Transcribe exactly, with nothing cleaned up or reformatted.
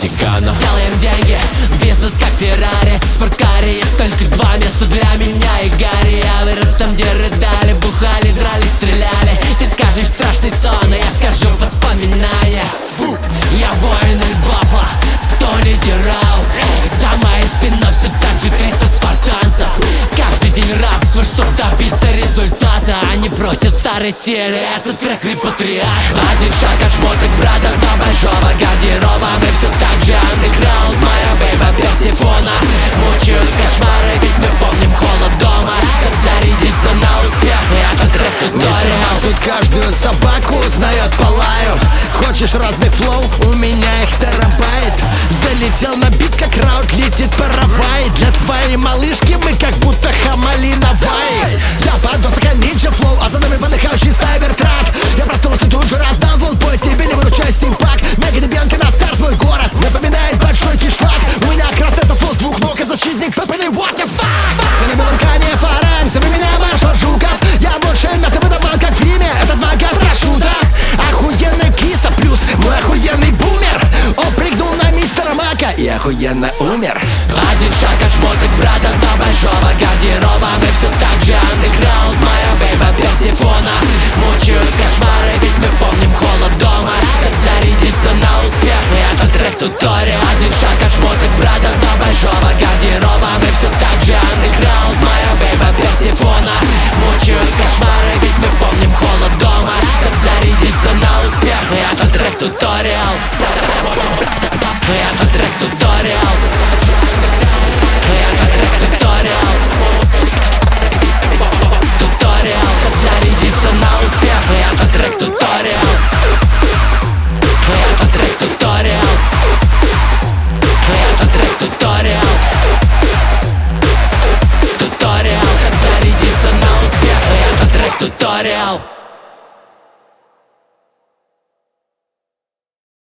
Ватикана. Делаем деньги, бизнес как Феррари. В спорткаре есть только два места для меня и Гарри. Я вырос там, где рыдали, бухали, дрались, стреляли. Ты скажешь страшный сон, а я скажу воспоминания. Я воин Эльбафа, Тони Дираут. За моей спиной все так же триста спартанцев. Каждый день рабство, чтоб добиться результата. Они просят старой серии, это трек репатриат. Один шаг от шмоток братов до большого гардероба. Мы все так же андеграунд, моя бейба Персифона. Мучают кошмары, ведь мы помним холод дома. Зарядиться на успех, это трек туториал. Тут каждую собаку знает по лаю. Хочешь разных флоу? У меня их терабайт. Залетел на бит, как раут летит паровай. Для твоей малышки мы как будто Хамали на Вай. Я подвозка нинджа флоу, а за нами подыхающий сайбертрак. Я проснулся тут же, раздал волн по тебе, не выручай стимпак. Мега Бьянка на старт, мой город напоминает большой кишлак. У меня красный флот, звук ног и защитник ППН, what the fuck. Я на белом коне фаранг, зови меня маршал Жуков. Я больше мяса выдавал, как в фильме, этот магаз парашюта. Охуенный киса плюс мой охуенный бумер. Он прыгнул на мистера Мака и охуенно умер.